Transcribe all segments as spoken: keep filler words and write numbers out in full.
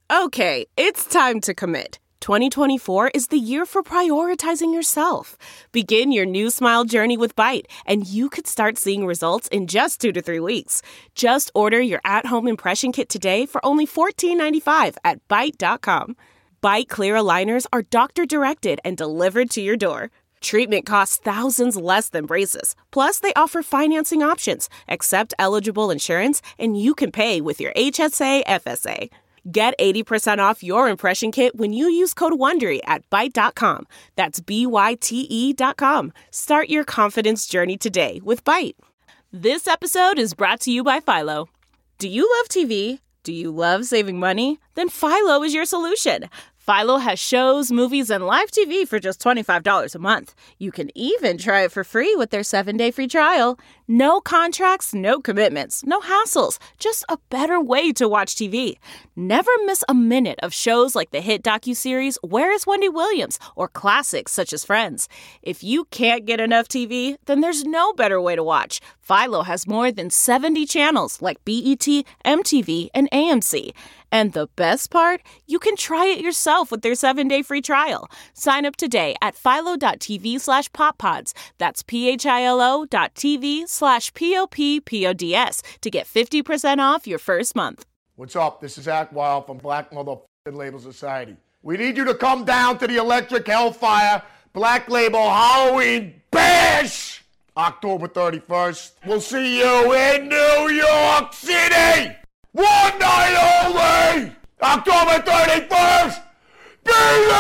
Okay, it's time to commit. twenty twenty-four is the year for prioritizing yourself. Begin your new smile journey with Byte, and you could start seeing results in just two to three weeks. Just order your at-home impression kit today for only fourteen ninety-five at byte dot com. Byte clear aligners are doctor-directed and delivered to your door. Treatment costs thousands less than braces. Plus, they offer financing options, accept eligible insurance, and you can pay with your H S A F S A. Get eighty percent off your impression kit when you use code WONDERY at byte dot com. That's B Y T E dot com. Start your confidence journey today with Byte. This episode is brought to you by Philo. Do you love T V? Do you love saving money? Then Philo is your solution. Philo has shows, movies, and live T V for just twenty-five dollars a month. You can even try it for free with their seven-day free trial. No contracts, no commitments, no hassles. Just a better way to watch T V. Never miss a minute of shows like the hit docuseries Where is Wendy Williams? Or classics such as Friends. If you can't get enough T V, then there's no better way to watch. Philo has more than seventy channels like B E T, M T V, and A M C. And the best part? You can try it yourself with their seven-day free trial. Sign up today at philo.tv slash poppods. That's P-H-I-L-O dot TV slash P-O-P-P-O-D-S to get fifty percent off your first month. What's up? This is Zach Wild from Black Motherfucking Label Society. We need you to come down to the Electric Hellfire Black Label Halloween Bash October thirty-first. We'll see you in New York City! One night only! October thirty-first! Be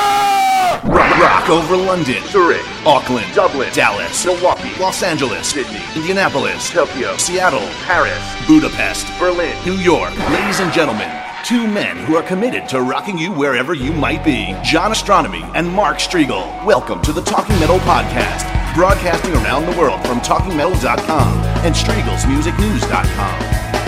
there! Rock, rock over London, Zurich, Auckland, Dublin, Dallas, Milwaukee, Los Angeles, Sydney, Indianapolis, Tokyo, Seattle, Paris, Budapest, Berlin, New York. Ladies and gentlemen, two men who are committed to rocking you wherever you might be. John Astronomy and Mark Striegel. Welcome to the Talking Metal Podcast, broadcasting around the world from talking metal dot com and Striegels Music News dot com.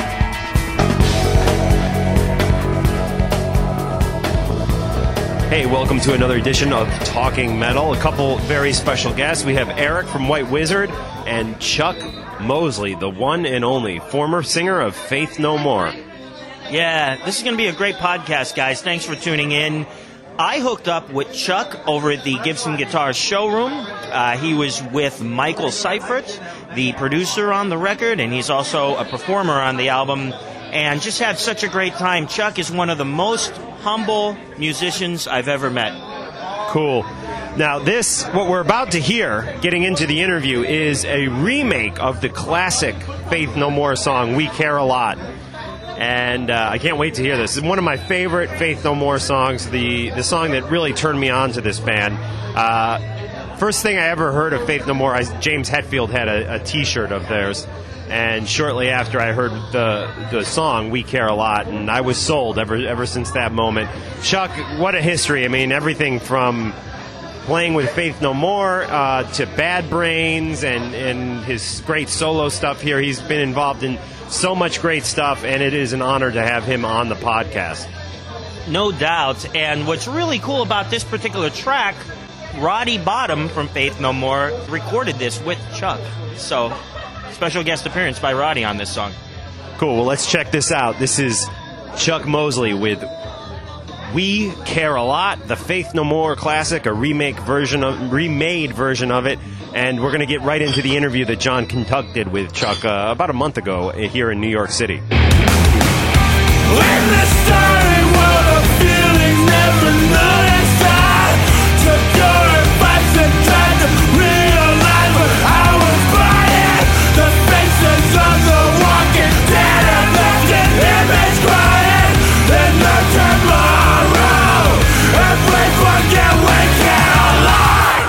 Hey, welcome to another edition of Talking Metal. A couple very special guests. We have Eric from White Wizard and Chuck Mosley, the one and only former singer of Faith No More. Yeah, this is going to be a great podcast, guys. Thanks for tuning in. I hooked up with Chuck over at the Gibson Guitars showroom. Uh, he was with Michael Seifert, the producer on the record, and he's also a performer on the album. And just had such a great time. Chuck is one of the most humble musicians I've ever met. Cool. Now, this, what we're about to hear, getting into the interview, is a remake of the classic Faith No More song, We Care a Lot. And uh, I can't wait to hear this. It's one of my favorite Faith No More songs, the, the song that really turned me on to this band. Uh, first thing I ever heard of Faith No More, I, James Hetfield had a, a T-shirt of theirs. And shortly after I heard the the song, We Care a Lot, and I was sold ever ever since that moment. Chuck, what a history. I mean, everything from playing with Faith No More uh, to Bad Brains and, and his great solo stuff here. He's been involved in so much great stuff, and it is an honor to have him on the podcast. No doubt. And what's really cool about this particular track, Roddy Bottum from Faith No More recorded this with Chuck. So... special guest appearance by Roddy on this song. Cool. Well, let's check this out. This is Chuck Mosley with We Care a Lot, the Faith No More classic, a remake version of, remade version of it. And we're going to get right into the interview that John Kentuck did with Chuck uh, about a month ago here in New York City. In the starry world of feelings, never know it's time to go and fight and try to realize what I was buying. The faces of the walking dead have left an image crying. Then no tomorrow, and we forget we can't lie.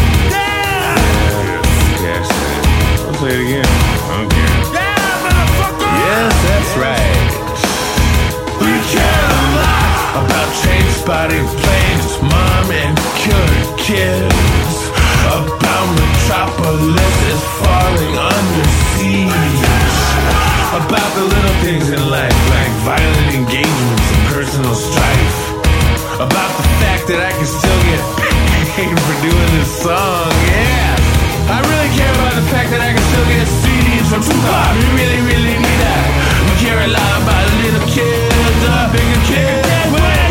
Yeah. Yes, yes. I'll say it again. Okay. Yeah, motherfucker. Yes, that's right. We care a lot About train spotting planes, mom and cured kids. About metropolises falling under siege. About the little things in life, like violent engagements and personal strife. About the fact that I can still get paid for doing this song, yeah. I really care about the fact that I can still get C Ds from Tupac. We really, really need that. We care a lot about little kids, uh, bigger kids.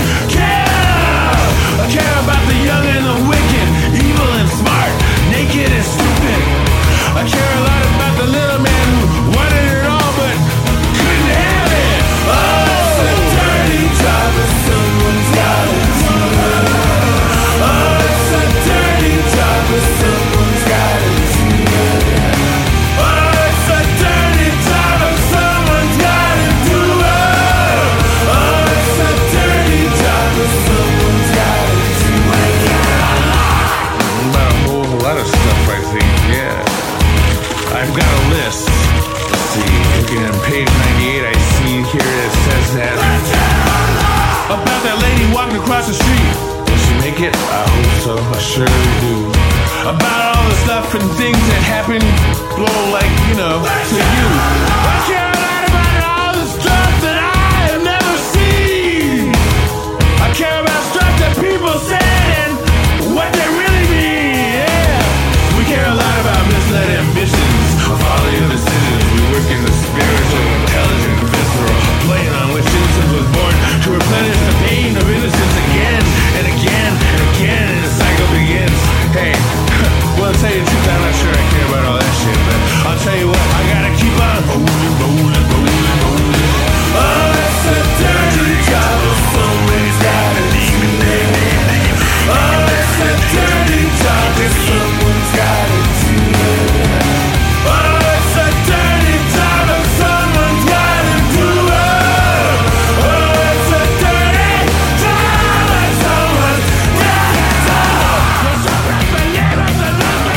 about that lady walking across the street. Will she make it? I hope so, I surely do. About all the stuff and things that happen, blow like, you know, to you. I care a lot about all the stuff that I have never seen. I care about stuff that people said and what they really mean, yeah. We care a lot about misled ambitions, folly of decisions. We work in the spiritual, intelligent, visceral, playing on which innocence was born to replenish the pain of innocence again and again and again, and the cycle begins. Hey, well, to tell you the truth, I'm not sure I care about all that shit, but I'll tell you what, I gotta keep on rolling, rolling, rolling, rolling. Oh, it's a dirty job, but someone's gotta leave me there. Oh, it's a dirty job, but someone's gotta do it. Oh, it's a dirty job, but someone's gotta do it. Oh, it's a dirty job, but someone's gotta do it. So rap my name as a number.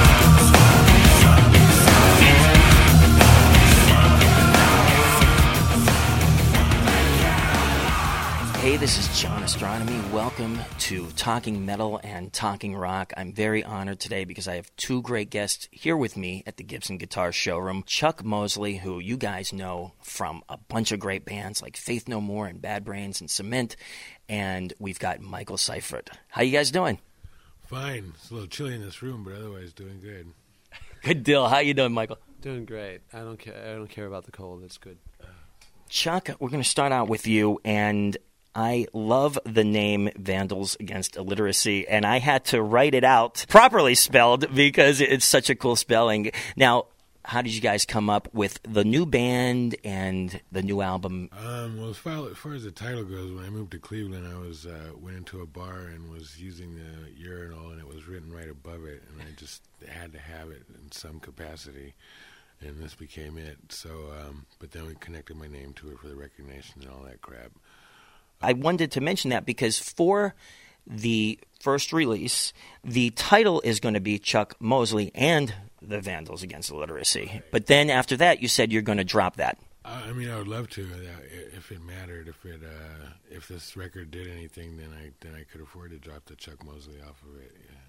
Hey, this is John Astronomy. Welcome to Talking Metal and Talking Rock. I'm very honored today because I have two great guests here with me at the Gibson Guitar Showroom. Chuck Mosley, who you guys know from a bunch of great bands like Faith No More and Bad Brains and Cement. And we've got Michael Seifert. How you guys doing? Fine. It's a little chilly in this room, but otherwise doing good. Good deal. How you doing, Michael? Doing great. I don't care. I don't care about the cold. It's good. Chuck, we're going to start out with you, and I love the name Vandals Against Illiteracy, and I had to write it out properly spelled because it's such a cool spelling. Now, how did you guys come up with the new band and the new album? Um, well, as far, as far as the title goes, when I moved to Cleveland, I was uh, went into a bar and was using the urinal, and it was written right above it, and I just had to have it in some capacity, and this became it. So, um, but then we connected my name to it for the recognition and all that crap. I wanted to mention that because for the first release, the title is going to be Chuck Mosley and the Vandals Against Illiteracy. But then after that, you said you're going to drop that. Uh, I mean, I would love to uh, if it mattered. If it, uh, if this record did anything, then I then I could afford to drop the Chuck Mosley off of it. Yeah.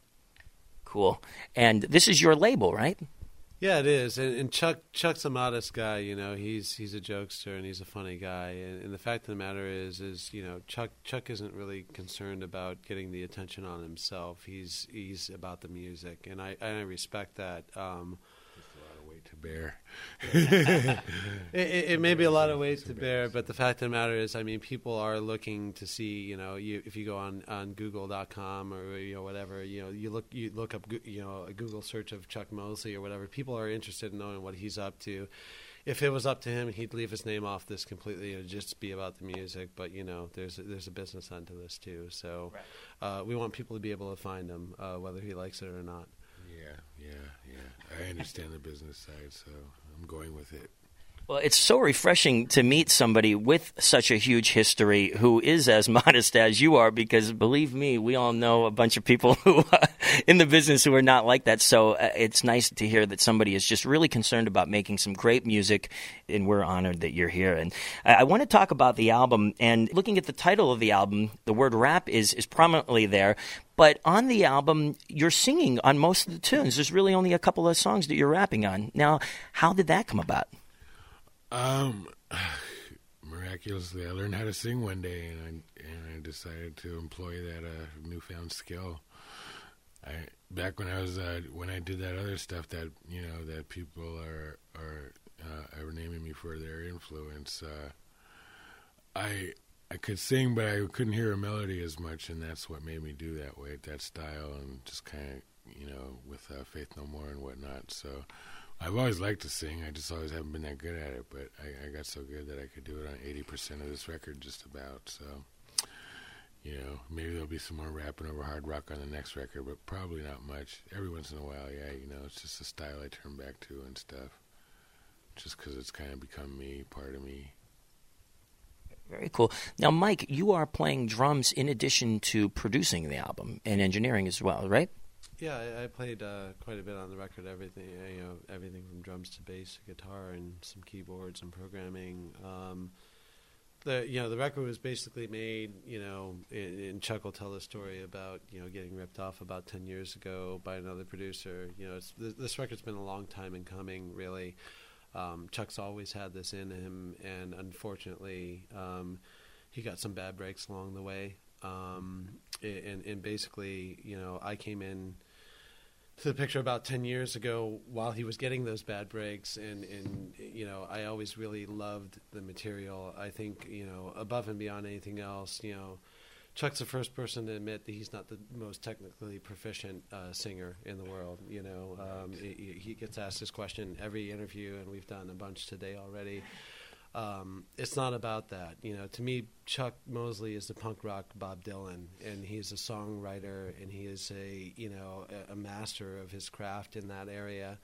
Cool. And this is your label, right? Yeah, it is. And, and Chuck Chuck's a modest guy. You know, he's he's a jokester and he's a funny guy. And, and the fact of the matter is, is you know, Chuck Chuck isn't really concerned about getting the attention on himself. He's he's about the music, and I and I respect that. Um, To bear. it, it, it may be a lot of weight to bear, but the fact of the matter is, I mean, people are looking to see, you know, you, if you go on, on Google dot com or, you know, whatever, you know, you look you look up, you know, a Google search of Chuck Mosley or whatever, people are interested in knowing what he's up to. If it was up to him, he'd leave his name off this completely. It would just be about the music. But, you know, there's a, there's a business end to this, too. So uh, we want people to be able to find him, uh, whether he likes it or not. Yeah, yeah, yeah. I understand the business side, so I'm going with it. Well, it's so refreshing to meet somebody with such a huge history who is as modest as you are, because believe me, we all know a bunch of people who uh, in the business who are not like that. So uh, it's nice to hear that somebody is just really concerned about making some great music, and we're honored that you're here. And I, I want to talk about the album, and looking at the title of the album, the word rap is, is prominently there. But on the album, you're singing on most of the tunes. There's really only a couple of songs that you're rapping on. Now, how did that come about? Um, miraculously, I learned how to sing one day, and I and I decided to employ that uh, newfound skill. I back when I was uh, when I did that other stuff that you know that people are are uh, are naming me for their influence. Uh, I I could sing, but I couldn't hear a melody as much, and that's what made me do that way, that style, and just kind of you know with uh, Faith No More and whatnot. So. I've always liked to sing. I just always haven't been that good at it, but I, I got so good that I could do it on eighty percent of this record just about. So, you know, maybe there'll be some more rapping over hard rock on the next record, but probably not much. Every once in a while, yeah, you know, it's just a style I turn back to and stuff, just because it's kind of become me, part of me. Very cool. Now, Mike, you are playing drums in addition to producing the album and engineering as well, right? Yeah, I, I played uh, quite a bit on the record. Everything, you know, everything from drums to bass to guitar and some keyboards and programming. Um, the you know the record was basically made, you know, and, and Chuck will tell the story about, you know, getting ripped off about ten years ago by another producer. You know, it's, this, this record's been a long time in coming, really. Um, Chuck's always had this in him, and unfortunately, um, he got some bad breaks along the way. Um, and, and basically, you know, I came in to the picture about ten years ago while he was getting those bad breaks, and, and you know, I always really loved the material. I think, you know, above and beyond anything else, you know, Chuck's the first person to admit that he's not the most technically proficient uh, singer in the world. You know, um, he, he gets asked this question every interview, and we've done a bunch today already. Um, it's not about that. You know, to me, Chuck Mosley is the punk rock Bob Dylan, and he's a songwriter, and he is a, you know, a, a master of his craft in that area.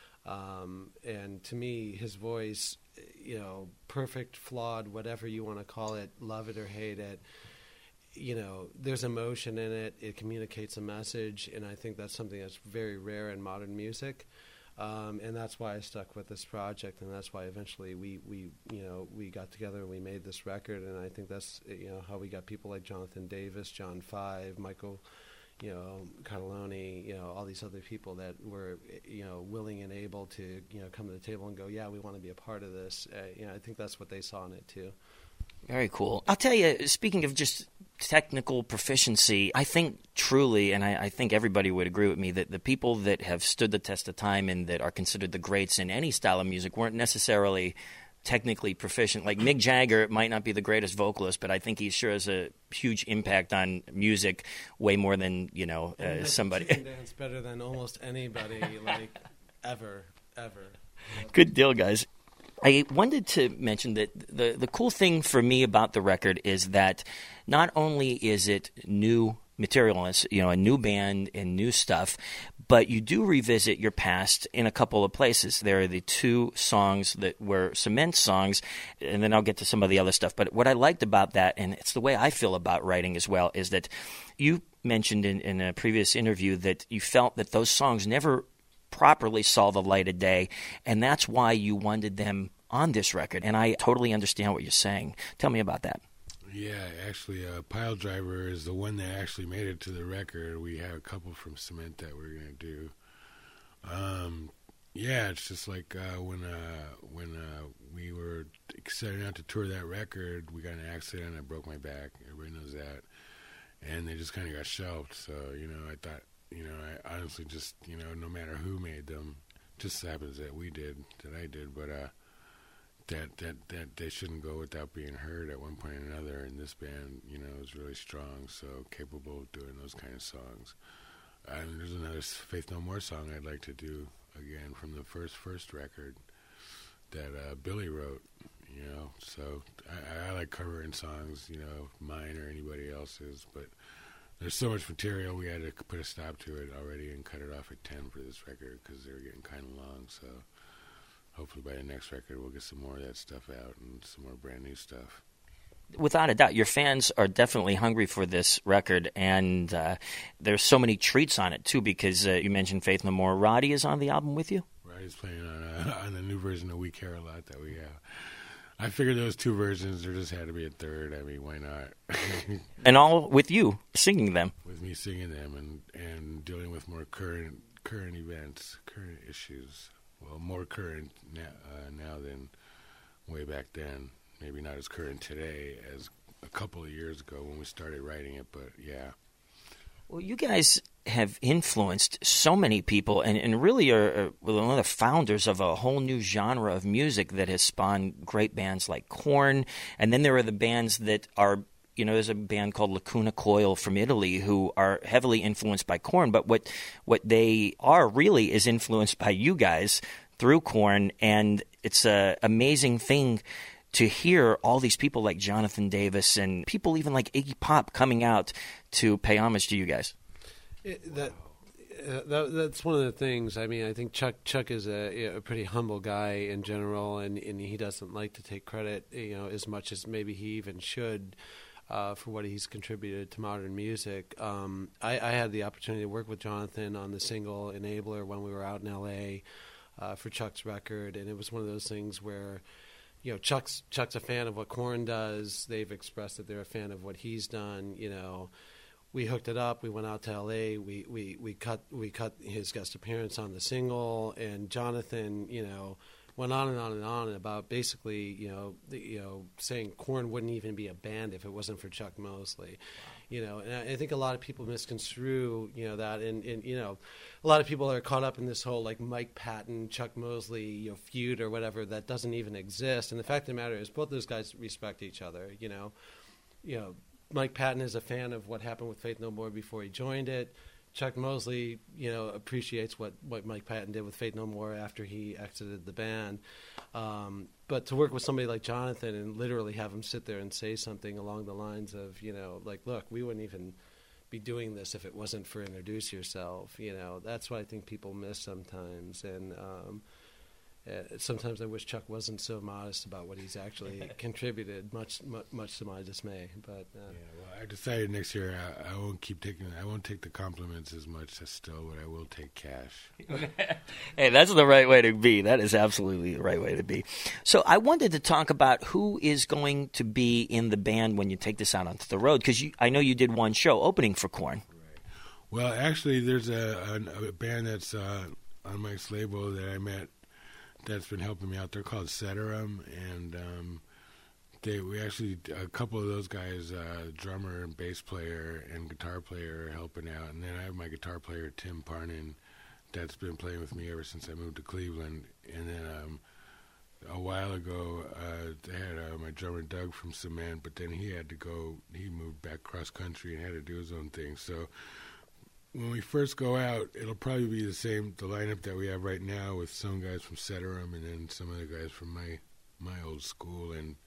Um, and to me, his voice, you know, perfect, flawed, whatever you want to call it, love it or hate it, you know, there's emotion in it. It communicates a message, and I think that's something that's very rare in modern music. Um, and that's why I stuck with this project, and that's why eventually we, we, you know, we got together and we made this record. And I think that's, you know, how we got people like Jonathan Davis, John Five, Michael, you know, Cataloni, you know, all these other people that were, you know, willing and able to, you know, come to the table and go, yeah, we want to be a part of this. Uh, you know, I think that's what they saw in it too. Very cool. I'll tell you, speaking of just technical proficiency, I think truly, and I, I think everybody would agree with me, that the people that have stood the test of time and that are considered the greats in any style of music weren't necessarily technically proficient. Like Mick Jagger might not be the greatest vocalist, but I think he sure has a huge impact on music, way more than, you know, uh, somebody. He can dance better than almost anybody, like, ever, ever. Good deal, guys. I wanted to mention that the, the cool thing for me about the record is that not only is it new material, it's, you know, a new band and new stuff, but you do revisit your past in a couple of places. There are the two songs that were Cement songs, and then I'll get to some of the other stuff. But what I liked about that, and it's the way I feel about writing as well, is that you mentioned in, in a previous interview that you felt that those songs never properly saw the light of day, and that's why you wanted them on this record. And I totally understand what you're saying. Tell me about that. Yeah, actually, uh, Pile Driver is the one that actually made it to the record. We have a couple from Cement that we're going to do. Um, yeah, it's just like uh, when uh, when uh, we were setting out to tour that record, we got in an accident, I broke my back. Everybody knows that. And they just kind of got shelved. So, you know, I thought, you know, I honestly just, you know, no matter who made them, just happens that we did, that I did, but uh, that, that, that they shouldn't go without being heard at one point or another. And this band, you know, is really strong, so capable of doing those kind of songs. And there's another Faith No More song I'd like to do again from the first first record that uh, Billy wrote, you know. So I, I like covering songs, you know, mine or anybody else's, but there's so much material, we had to put a stop to it already and cut it off at ten for this record because they were getting kind of long. So hopefully by the next record we'll get some more of that stuff out and some more brand new stuff. Without a doubt, your fans are definitely hungry for this record, and uh, there's so many treats on it, too, because uh, you mentioned Faith No More. Roddy is on the album with you? Roddy's playing on, uh, on the new version of We Care A Lot that we have. I figured those two versions, there just had to be a third. I mean, why not? And all with you singing them. With me singing them and, and dealing with more current current events, current issues. Well, more current now, uh, now than way back then. Maybe not as current today as a couple of years ago when we started writing it, but yeah. Well, you guys have influenced so many people and, and really are, are one of the founders of a whole new genre of music that has spawned great bands like Korn. And then there are the bands that are, you know, there's a band called Lacuna Coil from Italy who are heavily influenced by Korn. But what, what they are really is influenced by you guys through Korn. And it's an amazing thing to hear all these people like Jonathan Davis and people even like Iggy Pop coming out to pay homage to you guys. It, that, uh, that that's one of the things. I mean, I think Chuck Chuck is a, a pretty humble guy in general, and, and he doesn't like to take credit, you know, as much as maybe he even should uh, for what he's contributed to modern music. Um, I, I had the opportunity to work with Jonathan on the single Enabler when we were out in L A uh, for Chuck's record, and it was one of those things where, you know, Chuck's Chuck's a fan of what Korn does. They've expressed that they're a fan of what he's done. You know, we hooked it up. We went out to L A. We we we cut we cut his guest appearance on the single, and Jonathan, you know, went on and on and on about basically, you know, the, you know, saying Korn wouldn't even be a band if it wasn't for Chuck Mosley. You know, and I think a lot of people misconstrue, you know, that, and, and you know, a lot of people are caught up in this whole like Mike Patton, Chuck Mosley, you know, feud or whatever that doesn't even exist. And the fact of the matter is, both those guys respect each other. You know, you know, Mike Patton is a fan of what happened with Faith No More before he joined it. Chuck Mosley, you know, appreciates what, what Mike Patton did with Faith No More after he exited the band. Um, but to work with somebody like Jonathan and literally have him sit there and say something along the lines of, you know, like, look, we wouldn't even be doing this if it wasn't for Introduce Yourself. You know, that's what I think people miss sometimes. And um, uh, sometimes I wish Chuck wasn't so modest about what he's actually contributed, much, much much to my dismay. But uh, yeah, well, I decided next year I, I won't keep taking, I won't take the compliments as much as still, but I will take cash. Hey, that's the right way to be. That is absolutely the right way to be. So I wanted to talk about who is going to be in the band when you take this out onto the road, because I know you did one show opening for Korn. Right. Well, actually, there's a, a, a band that's uh, on Mike's label that I met that's been helping me out. They're called Ceterum, and um, they we actually a couple of those guys, uh, drummer and bass player and guitar player, are helping out. And then I have my guitar player Tim Parnin, that's been playing with me ever since I moved to Cleveland. And then um, a while ago, uh, they had uh, my drummer Doug from Cement, but then he had to go. He moved back cross country and had to do his own thing. So when we first go out, it'll probably be the same, the lineup that we have right now, with some guys from Ceterum and then some other guys from my my old school. And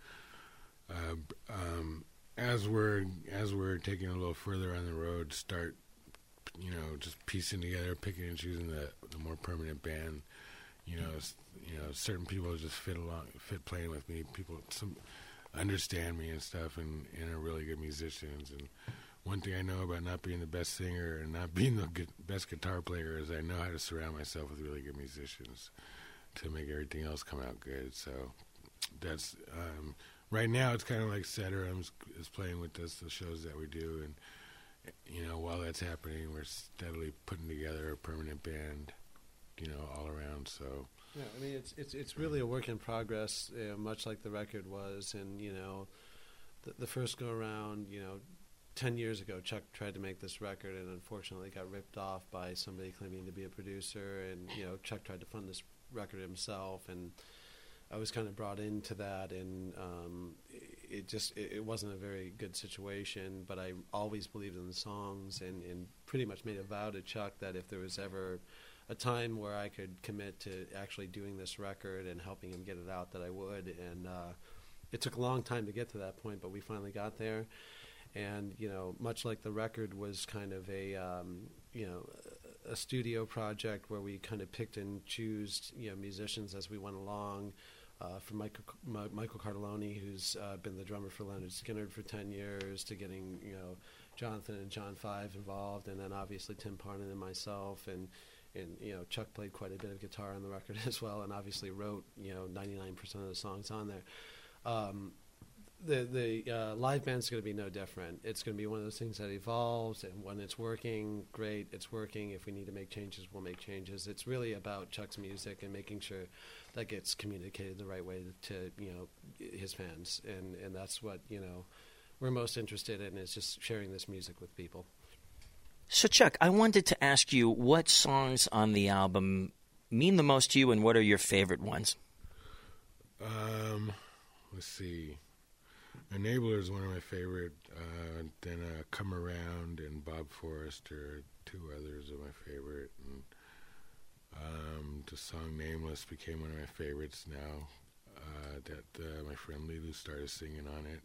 uh, um, as we're as we're taking a little further on the road, start, you know, just piecing together, picking and choosing the the more permanent band. You know, you know, certain people just fit along, fit playing with me. People some understand me and stuff, and, and are really good musicians. And one thing I know about not being the best singer and not being the good, best guitar player is I know how to surround myself with really good musicians to make everything else come out good. So that's um, right now. It's kind of like Ceterum is playing with us, the shows that we do, and you know, while that's happening, we're steadily putting together a permanent band, you know, all around. So yeah, I mean, it's it's it's really a work in progress, uh, much like the record was. And you know, the, the first go around, you know, ten years ago, Chuck tried to make this record and unfortunately got ripped off by somebody claiming to be a producer. And you know, Chuck tried to fund this record himself, and I was kind of brought into that, and um, it just it, it wasn't a very good situation. But I always believed in the songs, and, and pretty much made a vow to Chuck that if there was ever a time where I could commit to actually doing this record and helping him get it out, that I would. And uh, it took a long time to get to that point, but we finally got there. And you know, much like the record was kind of a um, you know a studio project where we kind of picked and choose, you know, musicians as we went along. Uh, from Michael, M- Michael Cardelloni, who's uh, been the drummer for Leonard Skinner for ten years, to getting, you know, Jonathan and John Five involved, and then obviously Tim Parnin and myself, and and you know, Chuck played quite a bit of guitar on the record as well, and obviously wrote, you know, ninety-nine percent of the songs on there. Um, the the uh, live band's going to be no different. It's going to be one of those things that evolves, and when it's working, great, it's working. If we need to make changes, we'll make changes. It's really about Chuck's music and making sure that gets communicated the right way to, to you know, his fans, and and that's what, you know, we're most interested in, is just sharing this music with people. So Chuck, I wanted to ask you what songs on the album mean the most to you, and what are your favorite ones? Um, let's see. Enabler is one of my favorite. Uh, then uh, Come Around and Bob Forrest are two others of my favorite. And um, the song Nameless became one of my favorites now. Uh, that uh, my friend Lilu started singing on it.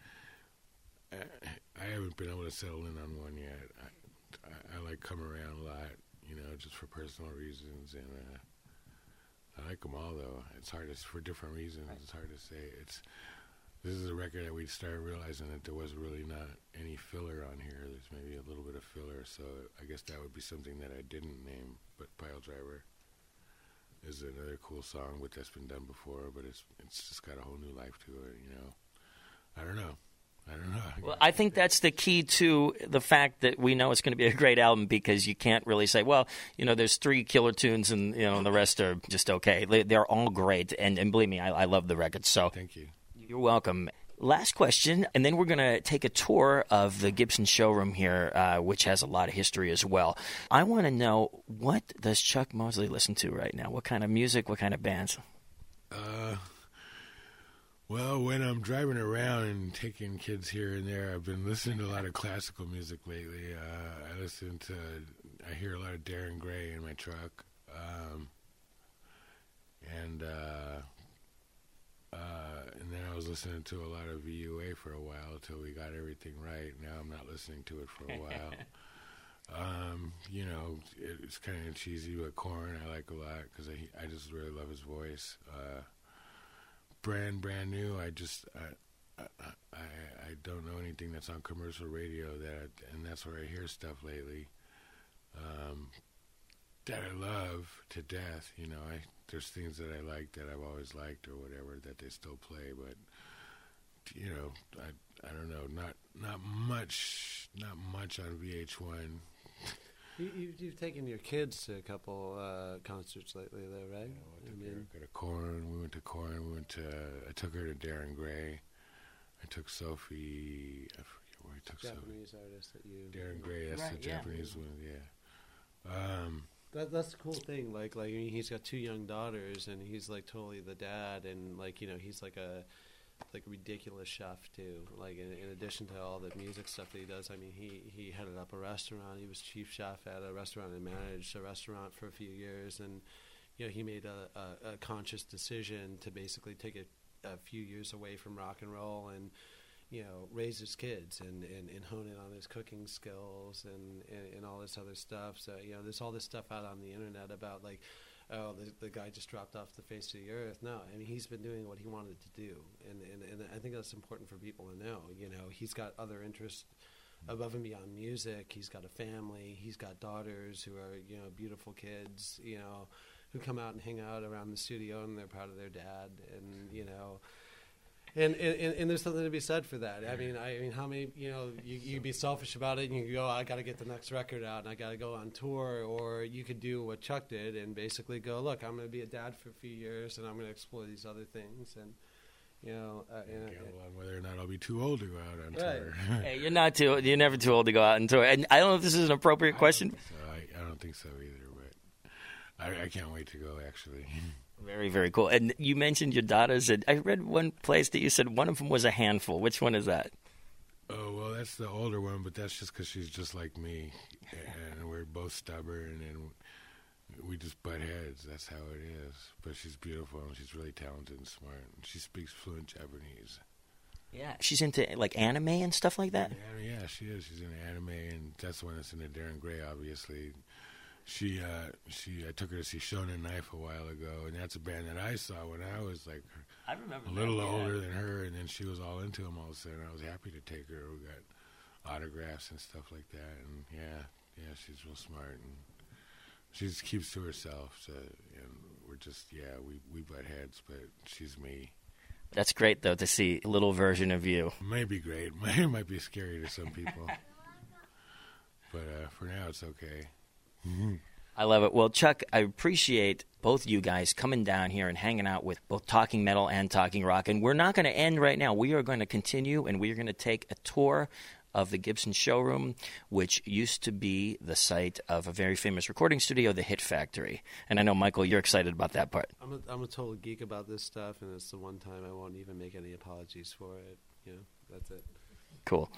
I, I haven't been able to settle in on one yet. I, I, I like Come Around a lot, you know, just for personal reasons. And uh, I like them all, though. It's hard to, for different reasons. It's hard to say. It's This is a record that we started realizing that there was really not any filler on here. There's maybe a little bit of filler, so I guess that would be something that I didn't name, but Pile Driver. is another cool song, but that's been done before. But it's it's just got a whole new life to it. You know, I don't know. I don't know. Well, I think that's the key to the fact that we know it's going to be a great album, because you can't really say, well, you know, there's three killer tunes and, you know, the rest are just okay. They- They're all great. And, and believe me, I, I love the record. So Thank you. You're welcome. Last question, and then we're going to take a tour of the Gibson showroom here, uh, which has a lot of history as well. I want to know, what does Chuck Mosley listen to right now? What kind of music, what kind of bands? Uh, well, when I'm driving around and taking kids here and there, I've been listening to a lot of classical music lately. Uh, I listen to, I hear a lot of Darren Gray in my truck, um, and uh, uh, and then I was listening to a lot of V U A for a while until we got everything right. Now I'm not listening to it for a while. Um, you know, it, it's kind of cheesy, but Korn I like a lot because I I just really love his voice. Uh, brand brand new. I just I, I I I don't know anything that's on commercial radio that, I, and that's where I hear stuff lately. Um, that I love to death. You know, I there's things that I like that I've always liked or whatever that they still play, but you know, I I don't know, not not much not much on V H one. You, you've, you've taken your kids to a couple uh, concerts lately, though, right? Yeah, I I took mean, her to Korn. We went to Korn. We went to. I took her to Darren Gray. I took Sophie. I forget where I took Japanese Sophie. artist that you. Darren Gray. That's Right, the yeah. Japanese one. Yeah. Um, That, that's the cool thing. Like, like I mean, he's got two young daughters, and he's like totally the dad, and like you know, he's like a like a ridiculous chef too. Like in, in addition to all the music stuff that he does, I mean, he he headed up a restaurant. He was chief chef at a restaurant and managed a restaurant for a few years, and you know, he made a, a, a conscious decision to basically take a, a few years away from rock and roll and, you know, raise his kids and, and, and hone in on his cooking skills and, and, and all this other stuff. So, you know, there's all this stuff out on the internet about, like, oh, the, the guy just dropped off the face of the earth. No, I mean, he's been doing what he wanted to do. And, and, and I think that's important for people to know. You know, he's got other interests above and beyond music. He's got a family. He's got daughters who are, you know, beautiful kids, you know, who come out and hang out around the studio, and they're proud of their dad. And, you know, And, and and there's something to be said for that. I mean, I mean, how many, you know, you you be selfish about it and you go, I got to get the next record out and I got to go on tour, or you could do what Chuck did and basically go, look, I'm going to be a dad for a few years and I'm going to explore these other things, and you know, uh, and, gamble on whether or not I'll be too old to go out on Right. tour. Hey, you're not too. You're never too old to go out and tour. And I don't know if this is an appropriate question. So I, I don't think so either, but I, I can't wait to go, actually. Very, very cool. And you mentioned your daughters. And I read one place that you said one of them was a handful. Which one is that? Oh, well, that's the older one, but that's just because she's just like me, and we're both stubborn, and we just butt heads. That's how it is. But she's beautiful, and she's really talented and smart, and she speaks fluent Japanese. Yeah. She's into like anime and stuff like that? Yeah, yeah, she is. She's into anime, and that's the one that's into Darren Gray, obviously. She, uh, she, I took her to see Shonen Knife a while ago, and that's a band that I saw when I was like I remember a little that, yeah. older than her, and then she was all into them all of a sudden. I was happy to take her. We got autographs and stuff like that, and yeah, yeah, she's real smart, and she just keeps to herself. So, and we're just, yeah, we we butt heads, but she's me. That's great, though, to see a little version of you. It might be great. It might be scary to some people, but uh, for now, it's okay. I love it. Well, Chuck, I appreciate both you guys coming down here and hanging out with both Talking Metal and Talking Rock. And we're not going to end right now. We are going to continue, and we are going to take a tour of the Gibson showroom, which used to be the site of a very famous recording studio, the Hit Factory. And I know, Michael, you're excited about that part. I'm a, I'm a total geek about this stuff, and it's the one time I won't even make any apologies for it. You know, that's it. Cool.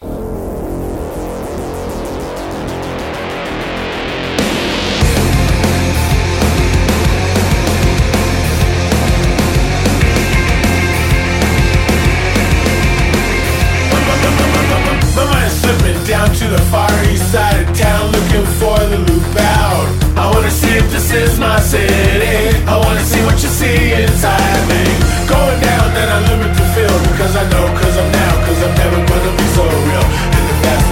My mind's slipping down to the far east side of town, looking for the loop out. I wanna see if this is my city. I wanna see what you see inside me. Going down, then I limit the field, because I know, cause I'm now, cause I'm never gonna be so real. And if that's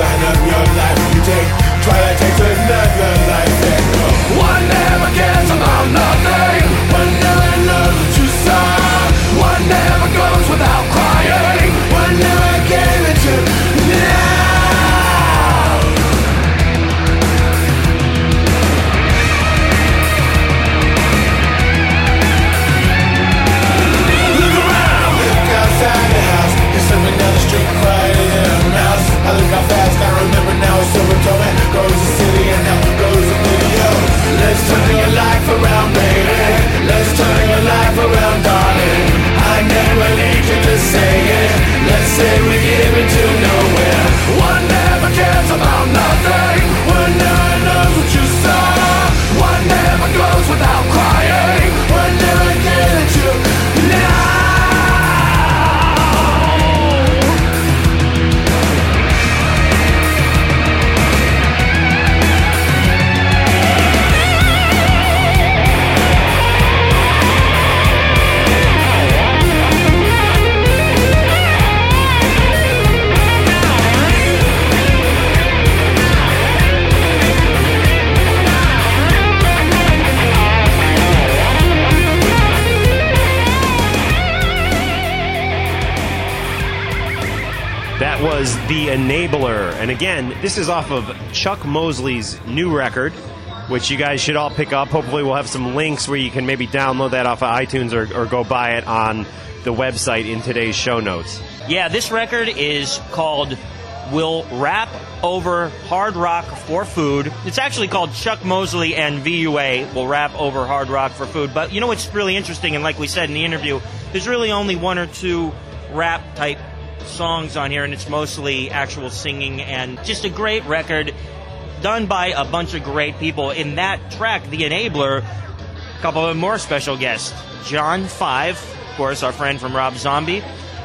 The Enabler. And again, this is off of Chuck Mosley's new record, which you guys should all pick up. Hopefully we'll have some links where you can maybe download that off of iTunes or, or go buy it on the website in today's show notes. Yeah, this record is called We'll Rap Over Hard Rock for Food. It's actually called Chuck Mosley and V U A Will Rap Over Hard Rock for Food. But you know what's really interesting, and like we said in the interview, there's really only one or two rap-type songs on here, and it's mostly actual singing, and just a great record done by a bunch of great people. In that track, The Enabler, a couple of more special guests. John Five, of course, our friend from Rob Zombie,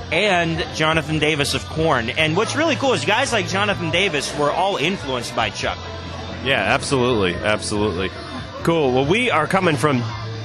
and Jonathan Davis of Korn. And what's really cool is guys like Jonathan Davis were all influenced by Chuck. Yeah, absolutely, absolutely. Cool. Well, we are coming from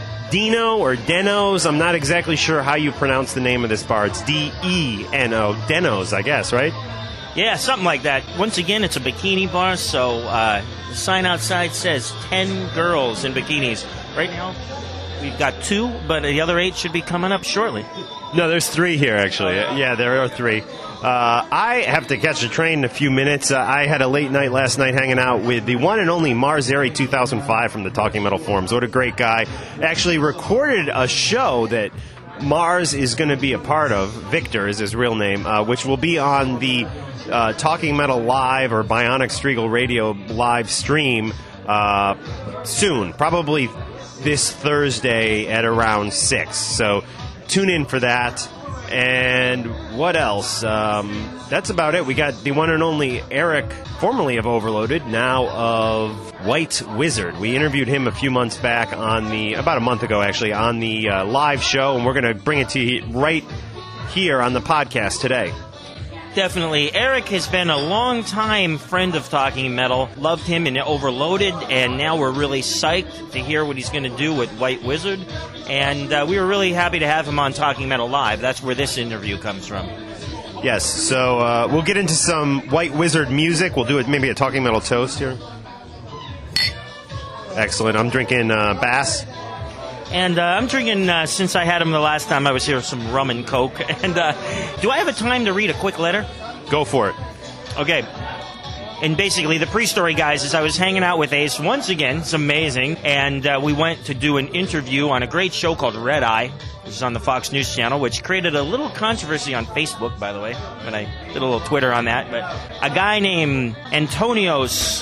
Deno or Deno's. I'm not exactly sure how you pronounce the name of this bar. It's D E N O. Deno's, I guess, right? Yeah, something like that. Once again, it's a bikini bar, so uh, the sign outside says ten girls in bikinis. Right now, we've got two, but the other eight should be coming up shortly. No, there's three here, actually. Yeah, there are three. Uh, I have to catch a train in a few minutes. Uh, I had a late night last night hanging out with the one and only Mars Airy two thousand five from the Talking Metal Forums. What a great guy. Actually recorded a show that Mars is going to be a part of. Victor is his real name, uh, which will be on the uh, Talking Metal Live or Bionic Striggle Radio live stream uh, soon. Probably this Thursday at around six. So tune in for that. And what else? Um, that's about it. We got the one and only Eric, formerly of Overloaded, now of White Wizard. We interviewed him a few months back on the, about a month ago actually, on the uh, live show, and we're going to bring it to you right here on the podcast today. Definitely. Eric has been a long-time friend of Talking Metal. Loved him in Overloaded, and now we're really psyched to hear what he's going to do with White Wizard. And uh, we were really happy to have him on Talking Metal Live. That's where this interview comes from. Yes, so uh, we'll get into some White Wizard music. We'll do it maybe a Talking Metal toast here. Excellent. I'm drinking uh, Bass. And uh, I'm drinking, uh, since I had him the last time I was here, some rum and coke. And uh, do I have a time to read a quick letter? Go for it. Okay. And basically, the pre-story, guys, is I was hanging out with Ace once again. It's amazing. And uh, we went to do an interview on a great show called Red Eye, which is on the Fox News Channel, which created a little controversy on Facebook, by the way, when I did a little Twitter on that. But a guy named Antonios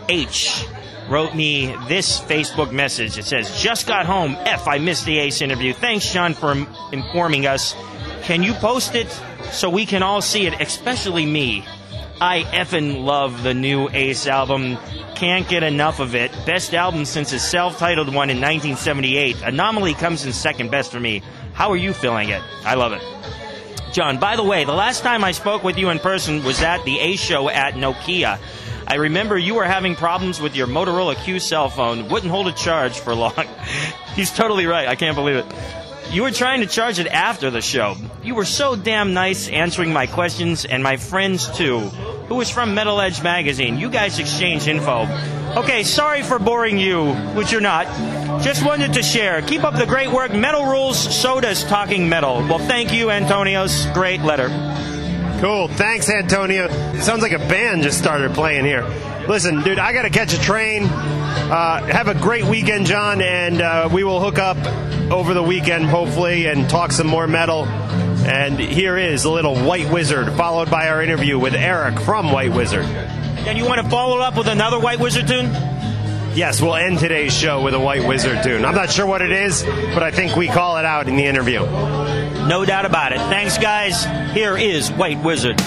H. wrote me this Facebook message. It says, "Just got home. F, I missed the Ace interview. Thanks, John, for im- informing us. Can you post it so we can all see it, especially me? I effing love the new Ace album. Can't get enough of it. Best album since his self-titled one in nineteen seventy-eight. Anomaly comes in second best for me. How are you feeling it? I love it." John, by the way, the last time I spoke with you in person was at the Ace show at Nokia. I remember you were having problems with your Motorola Q cell phone. Wouldn't hold a charge for long. He's totally right. I can't believe it. You were trying to charge it after the show. You were so damn nice answering my questions, and my friends too, who was from Metal Edge magazine. You guys exchanged info. Okay, sorry for boring you, which you're not. Just wanted to share. Keep up the great work. Metal rules, so does Talking Metal. Well, thank you, Antonios. Great letter. Cool. Thanks, Antonio. It sounds like a band just started playing here. Listen, dude, I got to catch a train. Uh, have a great weekend, John, and uh, we will hook up over the weekend, hopefully, and talk some more metal. And here is a little White Wizard, followed by our interview with Eric from White Wizard. And you want to follow up with another White Wizard tune? Yes, we'll end today's show with a White Wizard tune. I'm not sure what it is, but I think we call it out in the interview. No doubt about it. Thanks, guys. Here is White Wizard.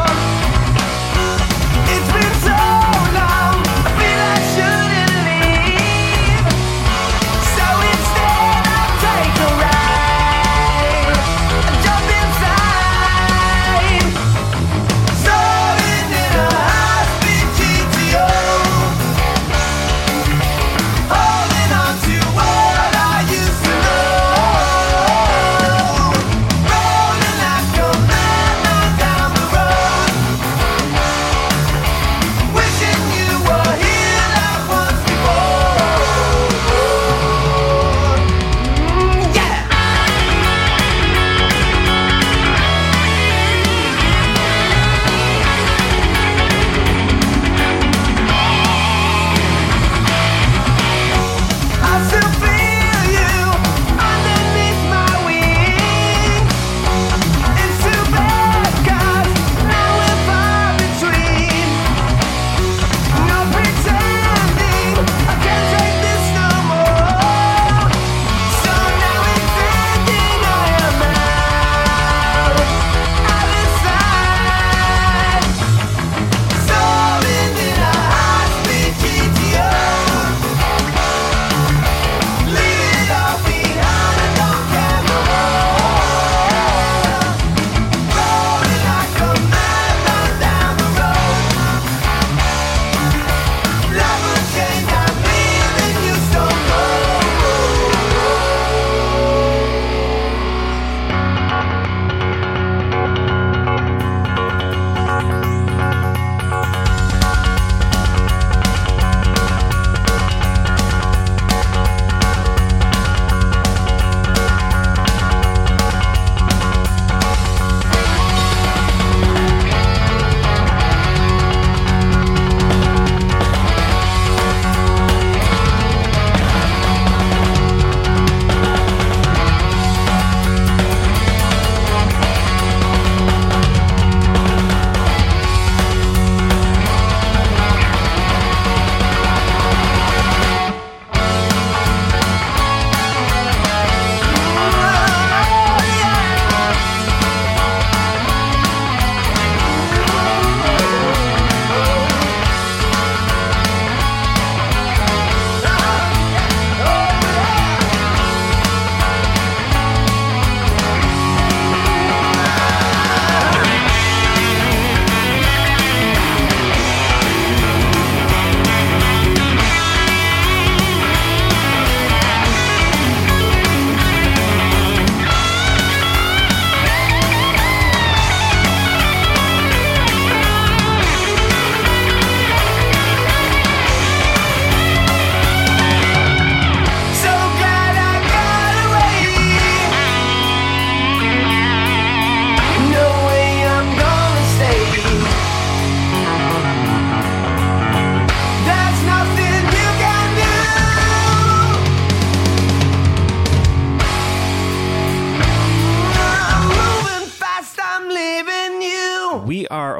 It's been so long, I feel I shouldn't leave.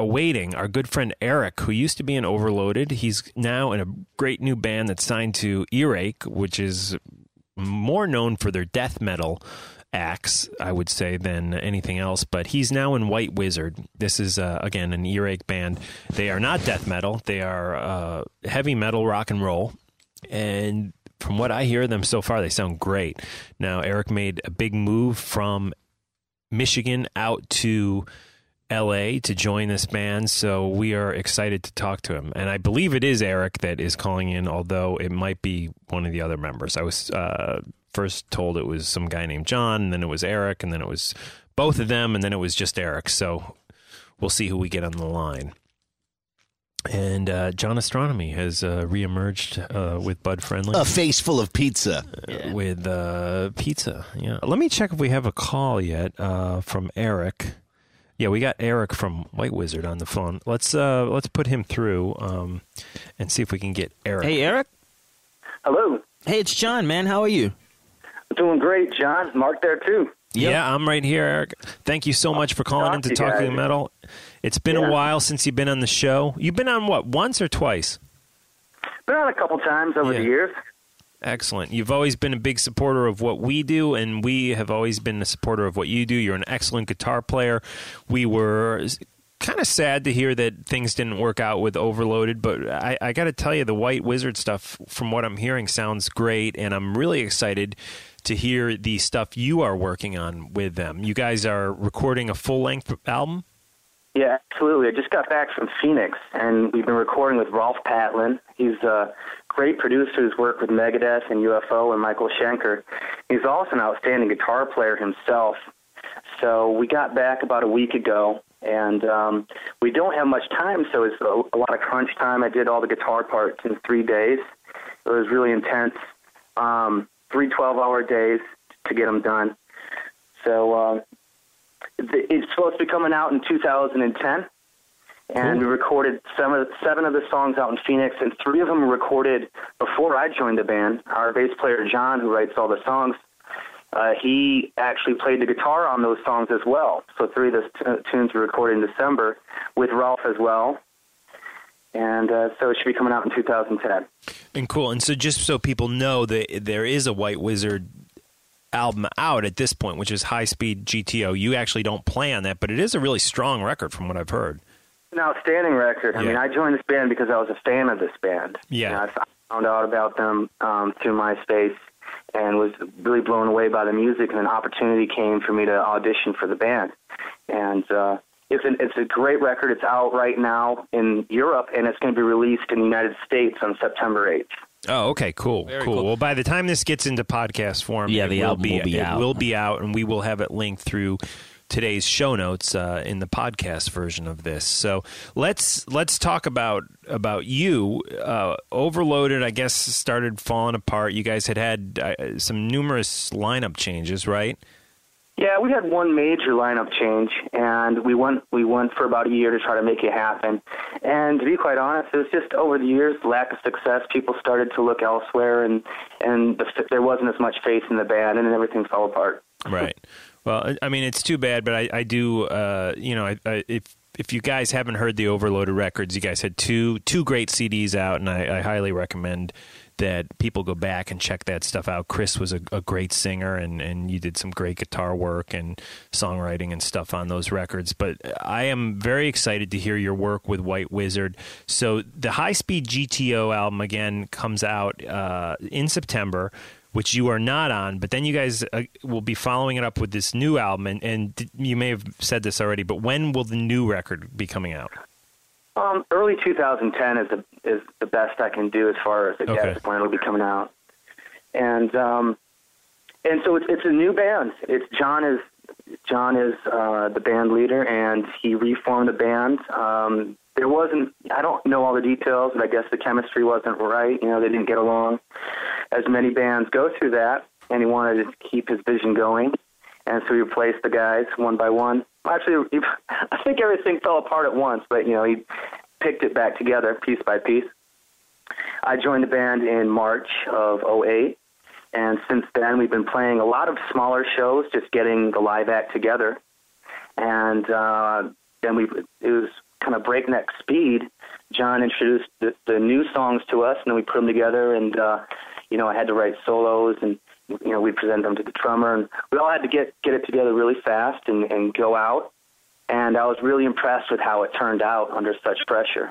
awaiting our good friend Eric, who used to be in Overloaded. He's now in a great new band that's signed to Earache, which is more known for their death metal acts, I would say, than anything else. But he's now in White Wizard. This is, uh, again, an Earache band. They are not death metal. They are uh, heavy metal rock and roll. And from what I hear them so far, they sound great. Now, Eric made a big move from Michigan out to L A to join this band, so we are excited to talk to him. And I believe it is Eric that is calling in, although it might be one of the other members. I was uh, first told it was some guy named John, and then it was Eric, and then it was both of them, and then it was just Eric. So we'll see who we get on the line. And uh, John Astronomy has uh, reemerged uh, with Bud Friendly. A face full of pizza. Uh, with uh, pizza, yeah. Let me check if we have a call yet uh, from Eric. Yeah, we got Eric from White Wizard on the phone. Let's uh, let's put him through um, and see if we can get Eric. Hey, Eric. Hello. Hey, it's John, man. How are you? Doing great, John. Mark there, too. Yep. Yeah, I'm right here, Eric. Thank you so much for calling in to Talking Metal. It's been yeah. a while since you've been on the show. You've been on, what, once or twice? Been on a couple times over yeah. the years. Excellent. You've always been a big supporter of what we do, and we have always been a supporter of what you do. You're an excellent guitar player. We were kind of sad to hear that things didn't work out with Overloaded, but I, I got to tell you, the White Wizard stuff, from what I'm hearing, sounds great, and I'm really excited to hear the stuff you are working on with them. You guys are recording a full-length album? Yeah, absolutely. I just got back from Phoenix, and we've been recording with Rolf Patlin. He's a great producer who's worked with Megadeth and U F O and Michael Schenker. He's also an outstanding guitar player himself. So we got back about a week ago, and um, we don't have much time, so it's a, a lot of crunch time. I did all the guitar parts in three days. It was really intense. Um, three twelve-hour days to get them done. So uh, it's supposed to be coming out in two thousand ten, and cool. we recorded seven of, seven of the songs out in Phoenix, and three of them were recorded before I joined the band. Our bass player, John, who writes all the songs, uh, he actually played the guitar on those songs as well. So three of those t- tunes were recorded in December with Ralph as well. And uh, so it should be coming out in two thousand ten. And cool. And so just so people know, that there is a White Wizard album out at this point, which is High Speed G T O. You actually don't play on that, but it is a really strong record from what I've heard. It's an outstanding record. I yeah. mean, I joined this band because I was a fan of this band. Yeah. You know, I found out about them um, through MySpace and was really blown away by the music, and an opportunity came for me to audition for the band. And uh It's, an, it's a great record. It's out right now in Europe, and it's going to be released in the United States on September eighth. Oh, okay, cool, cool. cool. Well, by the time this gets into podcast form, yeah, it the will album be, will be it out. will be out, and we will have it linked through today's show notes uh, in the podcast version of this. So let's let's talk about about you. Uh, Overloaded, I guess, started falling apart. You guys had had uh, some numerous lineup changes, right? Yeah, we had one major lineup change, and we went we went for about a year to try to make it happen. And to be quite honest, it was just over the years, lack of success. People started to look elsewhere, and and the, there wasn't as much faith in the band, and everything fell apart. Right. Well, I mean, it's too bad, but I, I do, uh, you know, I, I, if if you guys haven't heard the Overloaded records, you guys had two two great C Ds out, and I, I highly recommend that people go back and check that stuff out. Chris was a, a great singer, and, and you did some great guitar work and songwriting and stuff on those records. But I am very excited to hear your work with White Wizard. So the High Speed G T O album, again, comes out uh, in September, which you are not on, but then you guys uh, will be following it up with this new album, and, and you may have said this already, but when will the new record be coming out? Um, early two thousand ten is the is the best I can do as far as the Okay. guess when it'll be coming out, and um, and so it's it's a new band. It's John is John is uh, the band leader, and he reformed the band. Um, there wasn't I don't know all the details, but I guess the chemistry wasn't right. You know, they didn't get along. As many bands go through that, and he wanted to keep his vision going, and so he replaced the guys one by one. Actually, he, I think everything fell apart at once, but, you know, he picked it back together piece by piece. I joined the band in March of oh eight, and since then we've been playing a lot of smaller shows, just getting the live act together. And uh, then we it was kind of breakneck speed, John introduced the, the new songs to us, and then we put them together, and, uh, you know, I had to write solos, and, you know, we present them to the drummer, and we all had to get, get it together really fast and, and go out, and I was really impressed with how it turned out under such pressure.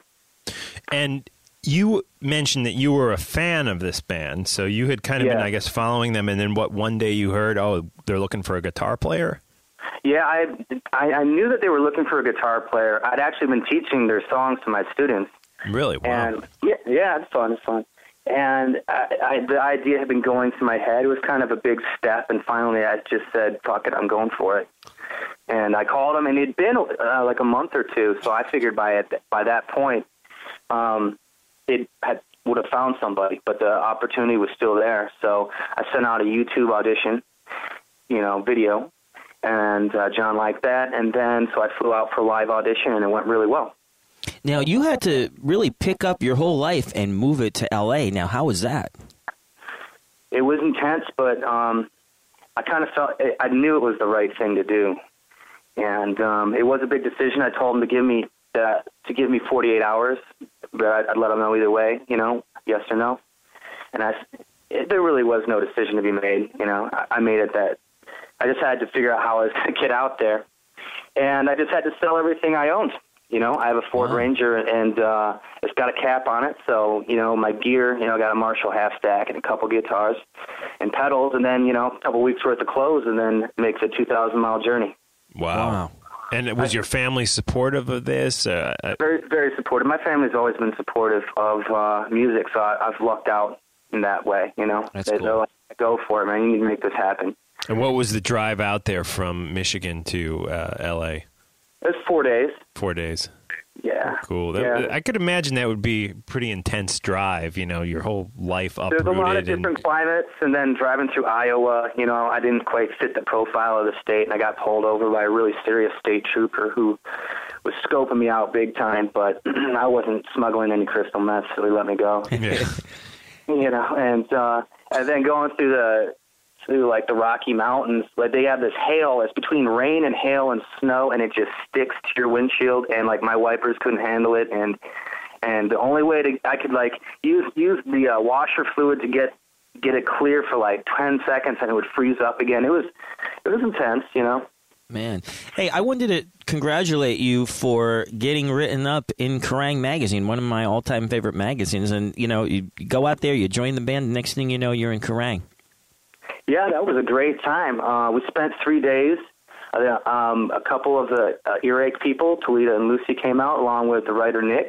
And you mentioned that you were a fan of this band, so you had kind of Yeah. been, I guess, following them, and then what, one day you heard, oh, they're looking for a guitar player? Yeah, I, I I knew that they were looking for a guitar player. I'd actually been teaching their songs to my students. Really? Wow. And yeah, yeah, it's fun, it's fun. And I, I, the idea had been going through my head. It was kind of a big step, and finally I just said, fuck it, I'm going for it. And I called them, and it'd been uh, like a month or two, so I figured by it, by that point, um, it had would have found somebody, but the opportunity was still there. So I sent out a YouTube audition, you know, video, and uh, John liked that, and then so I flew out for a live audition, and it went really well. Now, you had to really pick up your whole life and move it to L A. Now, how was that? It was intense, but um, I kind of felt, I knew it was the right thing to do. And um, it was a big decision. I told him to give me that, to give me forty-eight hours, but I'd, I'd let him know either way, you know, yes or no. And I, it, there really was no decision to be made, you know. I, I made it that I just had to figure out how I was going to get out there. And I just had to sell everything I owned. You know, I have a Ford wow. Ranger, and uh, it's got a cap on it. So, you know, my gear, you know, I got a Marshall half stack and a couple guitars and pedals, and then, you know, a couple weeks worth of clothes, and then it makes a two thousand mile journey. Wow. wow. And was your family supportive of this? Uh, very, very supportive. My family's always been supportive of uh, music, so I, I've lucked out in that way, you know. That's they, cool. Like, go for it, man. You need to make this happen. And what was the drive out there from Michigan to uh, L A? It's four days. Four days. Yeah. Cool. That, yeah. I could imagine that would be a pretty intense drive, you know, your whole life uprooted. There's a lot of different and... climates, and then driving through Iowa, you know, I didn't quite fit the profile of the state, and I got pulled over by a really serious state trooper who was scoping me out big time, but I wasn't smuggling any crystal meth, so he let me go. Yeah. You know, and uh, and then going through the through like the Rocky Mountains, like they have this hail. It's between rain and hail and snow, and it just sticks to your windshield. And like my wipers couldn't handle it, and and the only way to I could like use use the uh, washer fluid to get get it clear for like ten seconds, and it would freeze up again. It was it was intense, you know. Man, hey, I wanted to congratulate you for getting written up in Kerrang! Magazine, one of my all-time favorite magazines. And you know, you go out there, you join the band. The next thing you know, you're in Kerrang! Yeah, that was a great time. Uh, we spent three days. Uh, um, a couple of the uh, Earache people, Talita and Lucy, came out along with the writer Nick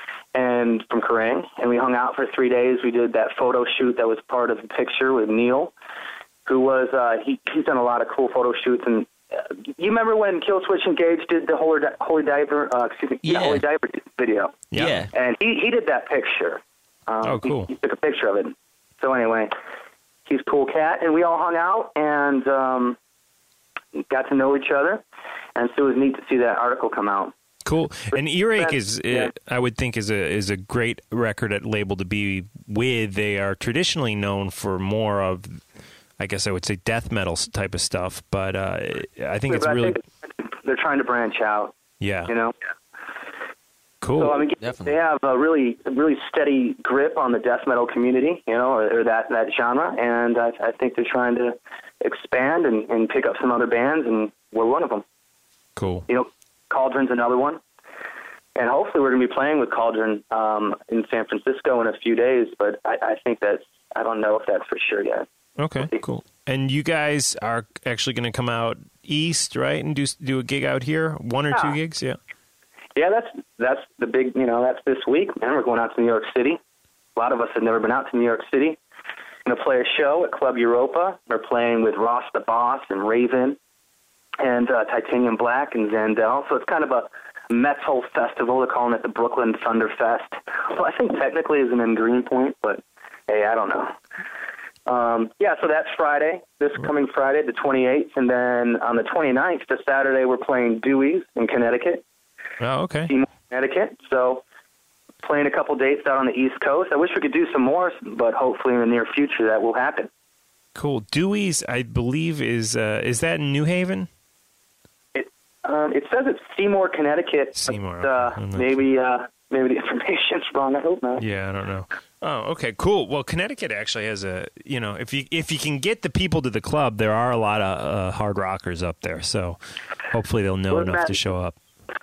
and from Kerrang! And we hung out for three days. We did that photo shoot that was part of the picture with Neil, who was uh, he, he's done a lot of cool photo shoots. And uh, you remember when Killswitch Engage did the Holy, Holy Diver? Uh, excuse me, yeah, Holy Diver video. Yeah, yeah. And he he did that picture. Um, oh, cool. He, he took a picture of it. So anyway. He's a cool cat, and we all hung out and um, got to know each other, and so it was neat to see that article come out. Cool. And Earache is, yeah. I would think, is a is a great record at label to be with. They are traditionally known for more of, I guess I would say, death metal type of stuff, but uh, I think yeah, it's but really... I think they're trying to branch out. Yeah. You know? Cool. So, I mean, Definitely. they have a really, really steady grip on the death metal community, you know, or, or that, that genre, and I, I think they're trying to expand and, and pick up some other bands, and we're one of them. Cool. You know, Cauldron's another one, and hopefully we're going to be playing with Cauldron um, in San Francisco in a few days, but I, I think that's, I don't know if that's for sure yet. Okay, cool. And you guys are actually going to come out east, right, and do do a gig out here? One or yeah. two gigs? Yeah. Yeah, that's that's the big, you know, that's this week, man. We're going out to New York City. A lot of us have never been out to New York City. We're going to play a show at Club Europa. We're playing with Ross the Boss and Raven and uh, Titanium Black and Zandel. So it's kind of a metal festival. They're calling it the Brooklyn Thunder Fest. Well, I think technically it's in Greenpoint, but hey, I don't know. Um, yeah, so that's Friday, this coming Friday, the twenty-eighth. And then on the twenty-ninth, the Saturday, we're playing Dewey's in Connecticut. Oh, okay. Seymour, Connecticut. So playing a couple dates out on the East Coast. I wish we could do some more, but hopefully in the near future that will happen. Cool. Dewey's, I believe, is uh, is that in New Haven? It, Um, it says it's Seymour, Connecticut. Seymour. But, uh, okay. maybe, uh, maybe the information's wrong. I hope not. Yeah, I don't know. Oh, okay, cool. Well, Connecticut actually has a, you know, if you if you can get the people to the club, there are a lot of uh, hard rockers up there. So hopefully they'll know Well, enough Matt- to show up.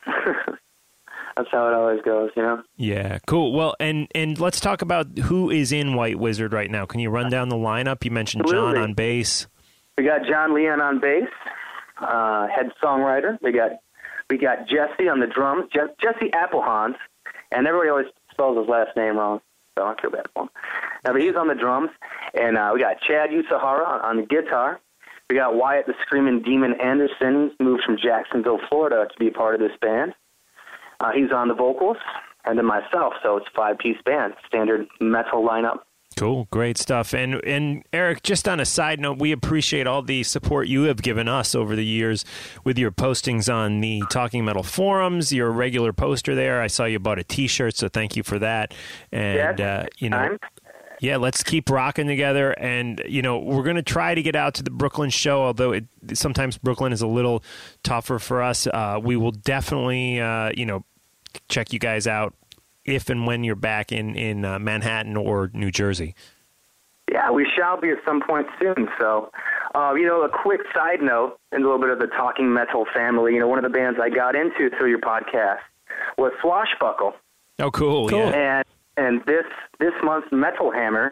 That's how it always goes, you know? Yeah, cool. Well, and and let's talk about who is in White Wizard right now. Can you run down the lineup? You mentioned Absolutely. John on bass. We got John Leon on bass, uh, head songwriter. We got we got Jesse on the drums, Je- Jesse Applehans, and everybody always spells his last name wrong, so I feel bad for him. Now, but he's on the drums, and uh, we got Chad Usahara on, on the guitar. We got Wyatt the Screaming Demon Anderson, who's moved from Jacksonville, Florida, to be a part of this band. Uh, he's on the vocals, and then myself, so it's a five-piece band, standard metal lineup. Cool, great stuff. And and Eric, just on a side note, we appreciate all the support you have given us over the years with your postings on the Talking Metal forums. You're a regular poster there. I saw you bought a T-shirt, so thank you for that. And uh, you know, yeah, let's keep rocking together. And you know, we're going to try to get out to the Brooklyn show, although it, sometimes Brooklyn is a little tougher for us. Uh, we will definitely, uh, you know, check you guys out if and when you're back in, in uh, Manhattan or New Jersey. Yeah, we shall be at some point soon. So, uh, you know, a quick side note, and a little bit of the Talking Metal family. You know, one of the bands I got into through your podcast was Swashbuckle. Oh, cool. Cool. Yeah. And and this this month's Metal Hammer,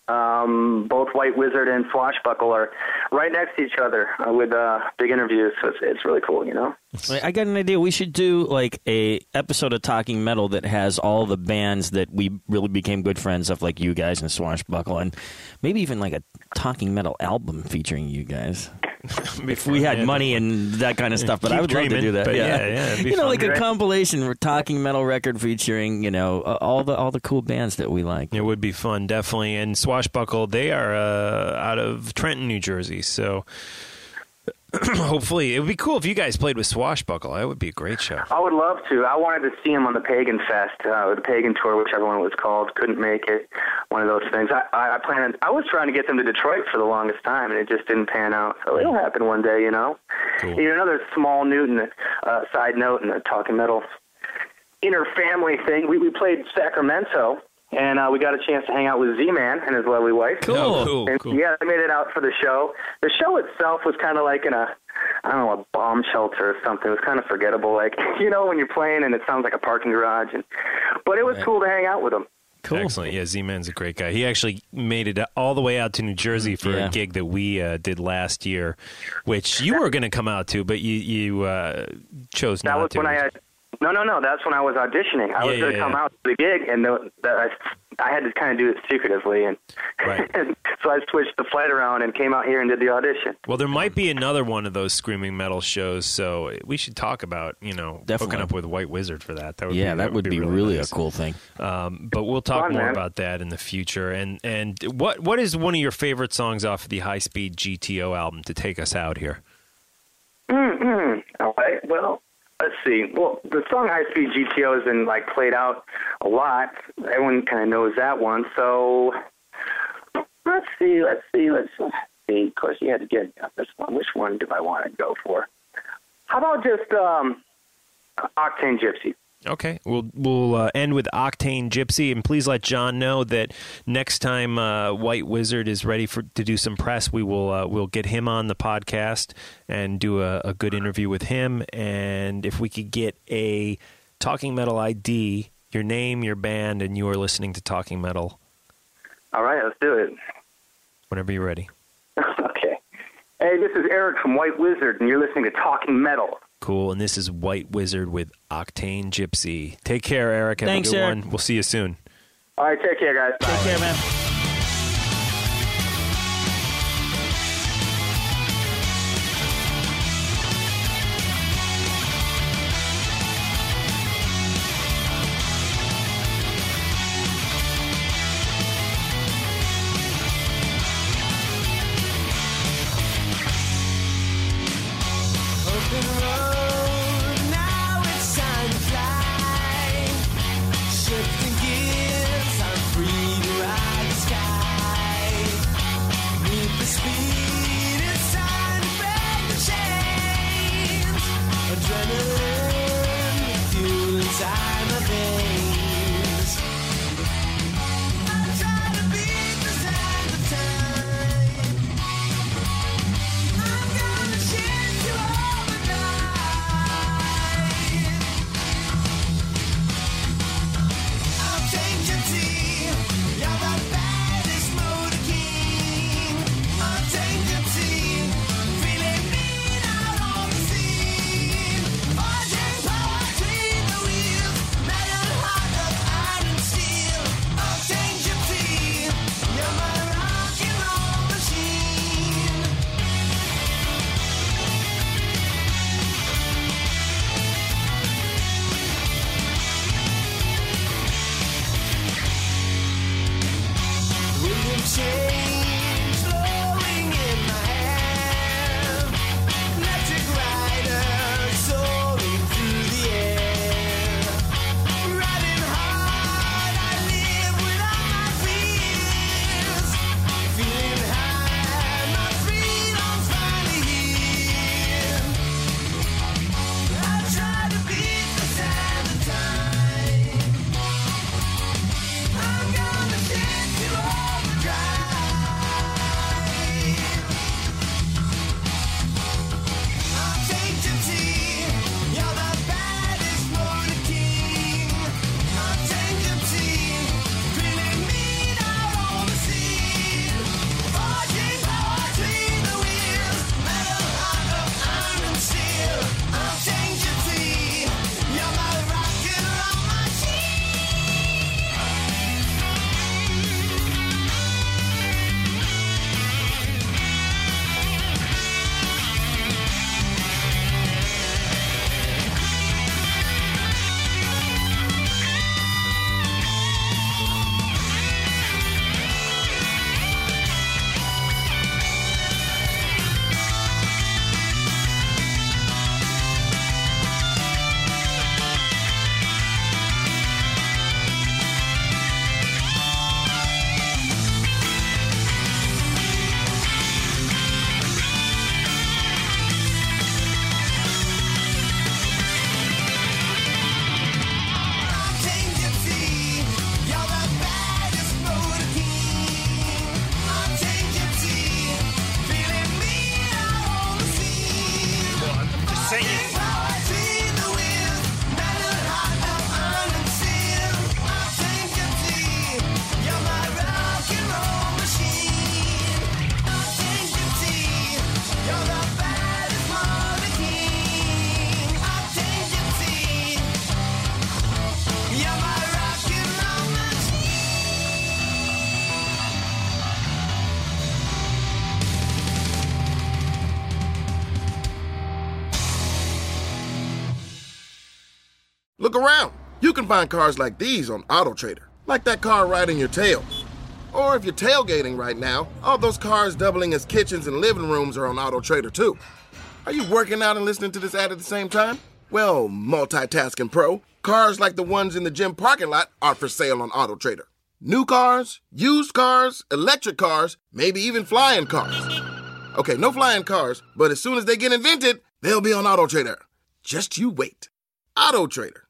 um, both White Wizard and Swashbuckle are right next to each other uh, with uh, big interviews. So it's, it's really cool, you know. I got an idea. We should do like a episode of Talking Metal that has all the bands that we really became good friends of, like you guys and Swashbuckle, and maybe even like a Talking Metal album featuring you guys. If we had Yeah, money and that kind of stuff, but keep I would love dreaming, to do that. but Yeah, yeah, yeah, it'd be you know, fun. like a Right. compilation for Talking Metal record featuring, you know, uh, all the all the cool bands that we like. It would be fun, definitely. And Swashbuckle, they are uh, out of Trenton, New Jersey. So hopefully it would be cool if you guys played with Swashbuckle. That would be a great show. I would love to. I wanted to see him on the Pagan Fest, uh, or the Pagan Tour, whichever one it was called. Couldn't make it. One of those things. I, I, I planned. I was trying to get them to Detroit for the longest time, and it just didn't pan out. So it'll happen one day, you know. Cool. You know, another small Newton uh, side note in the Talking Metal inner family thing. We we played Sacramento. And uh, we got a chance to hang out with Z-Man and his lovely wife. Cool. Oh, cool, And, cool. yeah, they made it out for the show. The show itself was kind of like in a, I don't know, a bomb shelter or something. It was kind of forgettable. Like, you know, when you're playing and it sounds like a parking garage. And But it was Right. cool to hang out with them. Cool. Excellent. Yeah, Z-Man's a great guy. He actually made it all the way out to New Jersey for Yeah. a gig that we uh, did last year, which you were going to come out to, but you, you uh, chose That not was to. when I had, no, no, no, that's when I was auditioning. I was Yeah, going to yeah, come yeah. out to the gig, and the, the, I, I had to kind of do it secretively. And, Right. and so I switched the flight around and came out here and did the audition. Well, there might be another one of those Screaming Metal shows, so we should talk about, you know, Definitely. hooking up with White Wizard for that. That would Yeah, be, that would be really, really nice. a cool thing. Um, but we'll talk Fun, more man. about that in the future. And and what what is one of your favorite songs off of the High Speed G T O album to take us out here? Mm-hmm. All right. Well, let's see. Well, the song High Speed G T O has been like played out a lot. Everyone kind of knows that one. So let's see. Let's see. Let's see. Of course, you had to get this one. Which one do I want to go for? How about just um, Octane Gypsy? Okay, we'll we'll uh, end with Octane Gypsy, and please let John know that next time uh, White Wizard is ready for to do some press, we will uh, we'll get him on the podcast and do a, a good interview with him. And if we could get a Talking Metal I D, your name, your band, and you are listening to Talking Metal. All right, let's do it. Whenever you're ready. Okay. Hey, this is Eric from White Wizard, and you're listening to Talking Metal. Cool, and this is White Wizard with Octane Gypsy. Take care, Eric. Have Thanks, a good Eric. one. We'll see you soon. All right, take care, guys. Take care, man. Open road, now it's time to fly. Shifting gears, I'm free to ride the sky. singing. Look around. You can find cars like these on AutoTrader, like that car riding your tail. Or if you're tailgating right now, all those cars doubling as kitchens and living rooms are on AutoTrader too. Are you working out and listening to this ad at the same time? Well, multitasking pro, cars like the ones in the gym parking lot are for sale on AutoTrader. New cars, used cars, electric cars, maybe even flying cars. Okay, no flying cars, but as soon as they get invented, they'll be on AutoTrader. Just you wait. AutoTrader.